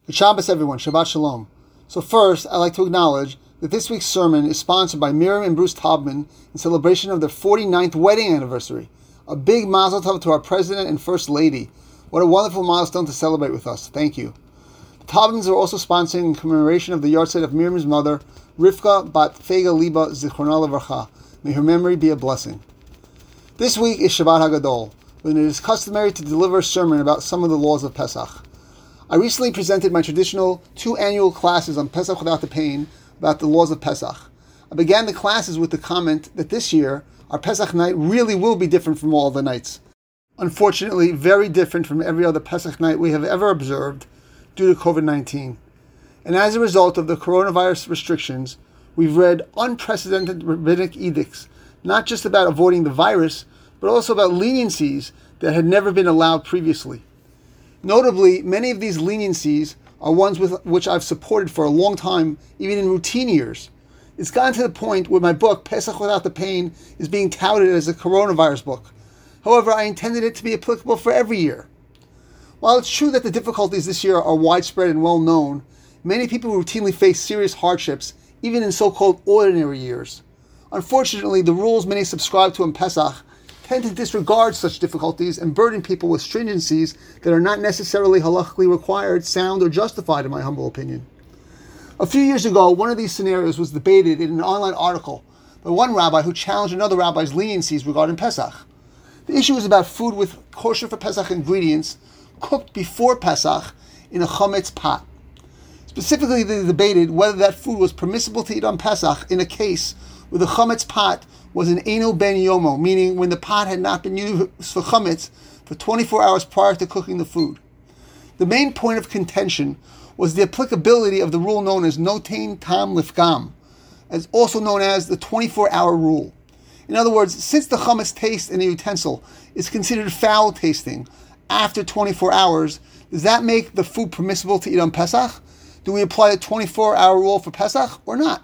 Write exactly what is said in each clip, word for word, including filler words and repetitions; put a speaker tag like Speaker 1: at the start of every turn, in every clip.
Speaker 1: Good Shabbos, everyone. Shabbat Shalom. So first, I'd like to acknowledge that this week's sermon is sponsored by Miriam and Bruce Taubman in celebration of their forty-ninth wedding anniversary. A big mazel tov to our President and First Lady. What a wonderful milestone to celebrate with us. Thank you. The Taubmans are also sponsoring in commemoration of the yahrzeit of Miriam's mother, Rivka bat Fega Liba Zichrona Levarcha. May her memory be a blessing. This week is Shabbat HaGadol, when it is customary to deliver a sermon about some of the laws of Pesach. I recently presented my traditional two annual classes on Pesach Without the Pain about the laws of Pesach. I began the classes with the comment that this year, our Pesach night really will be different from all the nights. Unfortunately, very different from every other Pesach night we have ever observed due to covid nineteen. And as a result of the coronavirus restrictions, we've read unprecedented rabbinic edicts, not just about avoiding the virus, but also about leniencies that had never been allowed previously. Notably, many of these leniencies are ones with which I've supported for a long time, even in routine years. It's gotten to the point where my book, Pesach Without the Pain, is being touted as a coronavirus book. However, I intended it to be applicable for every year. While it's true that the difficulties this year are widespread and well known, many people routinely face serious hardships, even in so-called ordinary years. Unfortunately, the rules many subscribe to in Pesach tend to disregard such difficulties and burden people with stringencies that are not necessarily halachically required, sound, or justified, in my humble opinion. A few years ago, one of these scenarios was debated in an online article by one rabbi who challenged another rabbi's leniencies regarding Pesach. The issue was about food with kosher for Pesach ingredients cooked before Pesach in a chametz pot. Specifically, they debated whether that food was permissible to eat on Pesach in a case where the chametz pot was an eino ben yomo, meaning when the pot had not been used for chametz for twenty-four hours prior to cooking the food. The main point of contention was the applicability of the rule known as notein tam lifgam, as also known as the twenty-four hour rule. In other words, since the chametz taste in a utensil is considered foul tasting after twenty-four hours, does that make the food permissible to eat on Pesach? Do we apply a twenty-four hour rule for Pesach or not?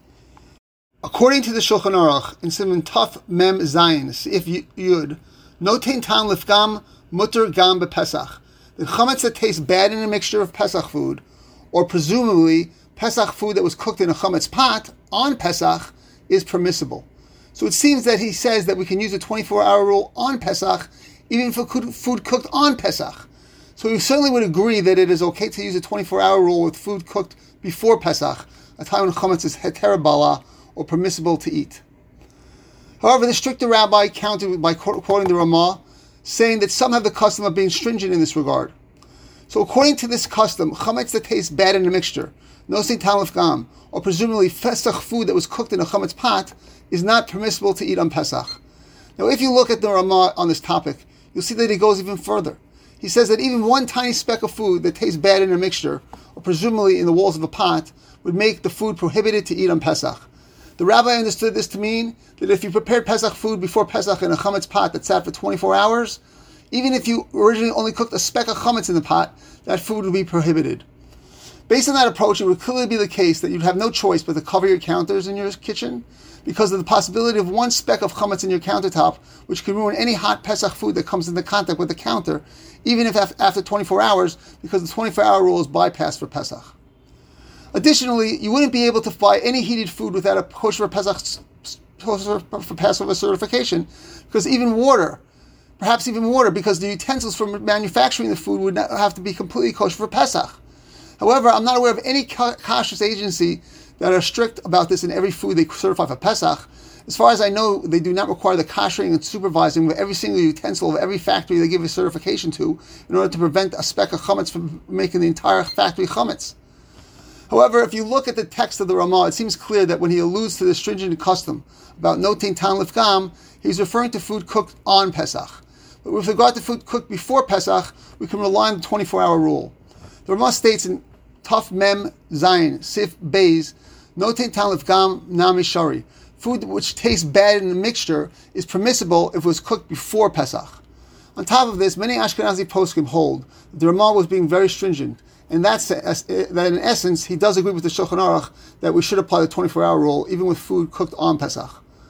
Speaker 1: According to the Shulchan Aruch, in Siman Tuf Mem Zayin, Sif Yud, notein tam lifgam mutter gam bePesach. The chametz that tastes bad in a mixture of Pesach food, or presumably Pesach food that was cooked in a chametz pot on Pesach, is permissible. So it seems that he says that we can use a twenty-four hour rule on Pesach, even for food cooked on Pesach. So we certainly would agree that it is okay to use a twenty-four hour rule with food cooked before Pesach, a time when chametz is heter bala, or permissible to eat. However, the stricter rabbi countered by quoting the Ramah, saying that some have the custom of being stringent in this regard. So according to this custom, chametz that tastes bad in a mixture, notein tam lifgam, or presumably Pesach food that was cooked in a chametz pot, is not permissible to eat on Pesach. Now, if you look at the Ramah on this topic, you'll see that he goes even further. He says that even one tiny speck of food that tastes bad in a mixture, or presumably in the walls of a pot, would make the food prohibited to eat on Pesach. The rabbi understood this to mean that if you prepared Pesach food before Pesach in a chametz pot that sat for twenty-four hours, even if you originally only cooked a speck of chametz in the pot, that food would be prohibited. Based on that approach, it would clearly be the case that you'd have no choice but to cover your counters in your kitchen because of the possibility of one speck of chametz in your countertop, which could ruin any hot Pesach food that comes into contact with the counter, even if after twenty-four hours, because the twenty-four hour rule is bypassed for Pesach. Additionally, you wouldn't be able to buy any heated food without a kosher Pesach for Passover certification, because even water, perhaps even water, because the utensils for manufacturing the food would not have to be completely kosher for Pesach. However, I'm not aware of any kashrus agency that are strict about this in every food they certify for Pesach. As far as I know, they do not require the koshering and supervising of every single utensil of every factory they give a certification to in order to prevent a speck of chametz from making the entire factory chametz. However, if you look at the text of the Ramah, it seems clear that when he alludes to the stringent custom about notein tam lifgam, he's referring to food cooked on Pesach. But with regard to food cooked before Pesach, we can rely on the twenty-four hour rule. The Ramah states in Tuf Mem Zayin, Sif Beis, notein tam lifgam nami shari. Food which tastes bad in a mixture is permissible if it was cooked before Pesach. On top of this, many Ashkenazi poskim hold that the Ramah was being very stringent, and that's that in essence, he does agree with the Shulchan Aruch that we should apply the twenty-four hour rule even with food cooked on Pesach.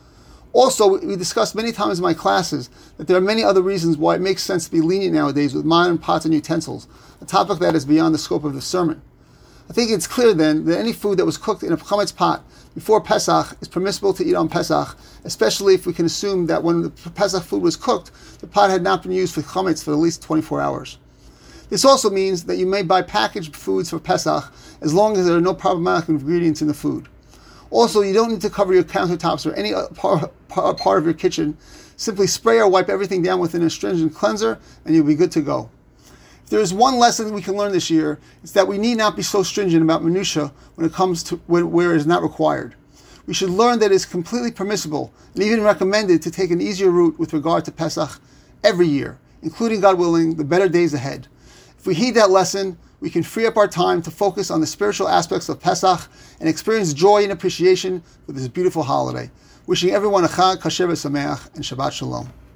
Speaker 1: Also, we discussed many times in my classes that there are many other reasons why it makes sense to be lenient nowadays with modern pots and utensils, a topic that is beyond the scope of the sermon. I think it's clear then that any food that was cooked in a chametz pot before Pesach is permissible to eat on Pesach, especially if we can assume that when the Pesach food was cooked, the pot had not been used for chametz for at least twenty-four hours. This also means that you may buy packaged foods for Pesach as long as there are no problematic ingredients in the food. Also, you don't need to cover your countertops or any part, part of your kitchen. Simply spray or wipe everything down with an astringent cleanser and you'll be good to go. If there is one lesson we can learn this year, it's that we need not be so stringent about minutia when it comes to where it is not required. We should learn that it is completely permissible and even recommended to take an easier route with regard to Pesach every year, including, God willing, the better days ahead. If we heed that lesson, we can free up our time to focus on the spiritual aspects of Pesach and experience joy and appreciation for this beautiful holiday. Wishing everyone a Chag Kasher v'Sameach and Shabbat Shalom.